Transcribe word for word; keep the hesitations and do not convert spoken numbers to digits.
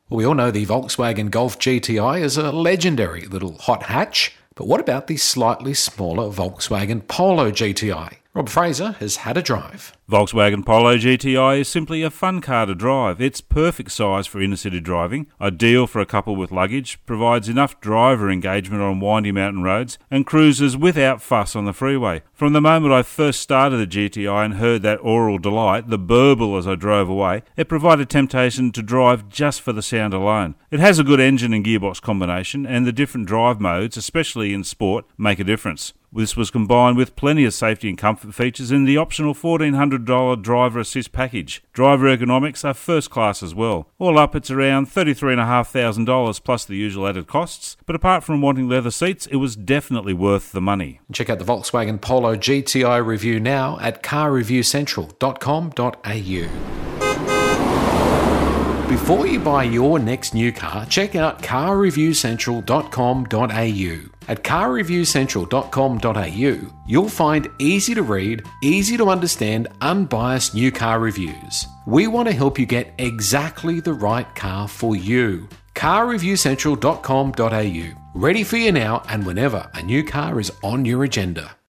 We all know the Volkswagen Golf G T I is a legendary little hot hatch, but what about the slightly smaller Volkswagen Polo G T I? Rob Fraser has had a drive. Volkswagen Polo G T I is simply a fun car to drive. It's perfect size for inner-city driving, ideal for a couple with luggage, provides enough driver engagement on windy mountain roads, and cruises without fuss on the freeway. From the moment I first started the G T I and heard that aural delight, the burble as I drove away, it provided temptation to drive just for the sound alone. It has a good engine and gearbox combination, and the different drive modes, especially in sport, make a difference. This was combined with plenty of safety and comfort features in the optional fourteen hundred dollars driver assist package. Driver ergonomics are first class as well. All up, it's around thirty-three thousand five hundred dollars plus the usual added costs, but apart from wanting leather seats, it was definitely worth the money. Check out the Volkswagen Polo G T I review now at car review central dot com dot a u. Before you buy your next new car, check out car review central dot com dot a u. At car review central dot com dot a u, you'll find easy to read, easy to understand, unbiased new car reviews. We want to help you get exactly the right car for you. car review central dot com dot a u. Ready for you now and whenever a new car is on your agenda.